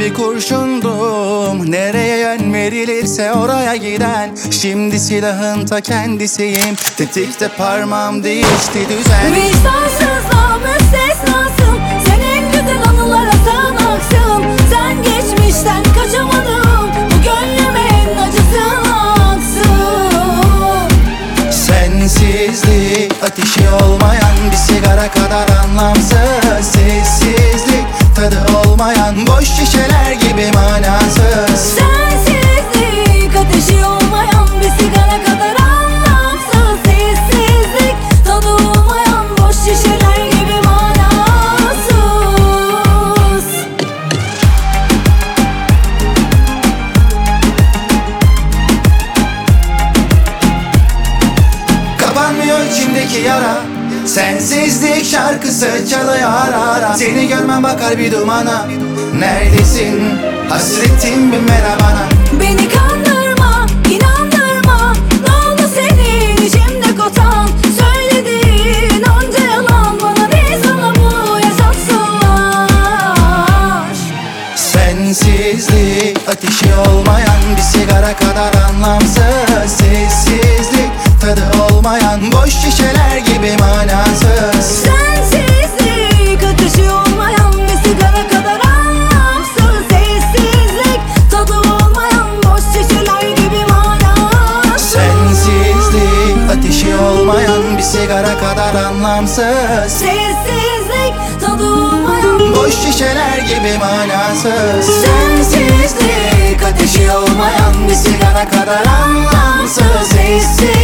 bir kurşundum, nereye yön verilirse oraya giden. Şimdi silahın ta kendisiyim, tetikte parmağım değişti düzen. Vicdansızla müstesnasın, senin güzel anılara sanaksın. Sen geçmişten kaçamadın, bu gönlümün acısın aksın. Sensizlik ateşi olmayan bir sigara kadar anlamsız. Sessizlik tadı olmayan boş şişeler gibi manasız. Sensizlik ateşi olmayan bir sigara kadar anlamsız. Sessizlik tadı olmayan boş şişeler gibi manasız. Kapanmıyor içimdeki yara, sensizlik şarkısı çalıyor ara ara. Seni görmem bakar bir dumana, neredesin hasretim bir merhabana. Beni kandırma, inandırma, ne oldu senin içimde kotan? Söylediğin onca yalan, bana değil sana bu yaşatsınlar. Sensizlik ateşi olmayan bir sigara kadar anlamsız. Sessizlik tadı olmayan boş şişeler gibi manasız. Sensizlik ateşi olmayan bir sigara kadar anlamsız. Sessizlik tadı olmayan boş şişeler gibi manasız. Sensizlik ateşi olmayan bir sigara kadar anlamsız. Sessizlik tadı olmayan Boş şişeler gibi manasız. Sensizlik Ateşi olmayan bir sigara kadar anlamsız. Sessizlik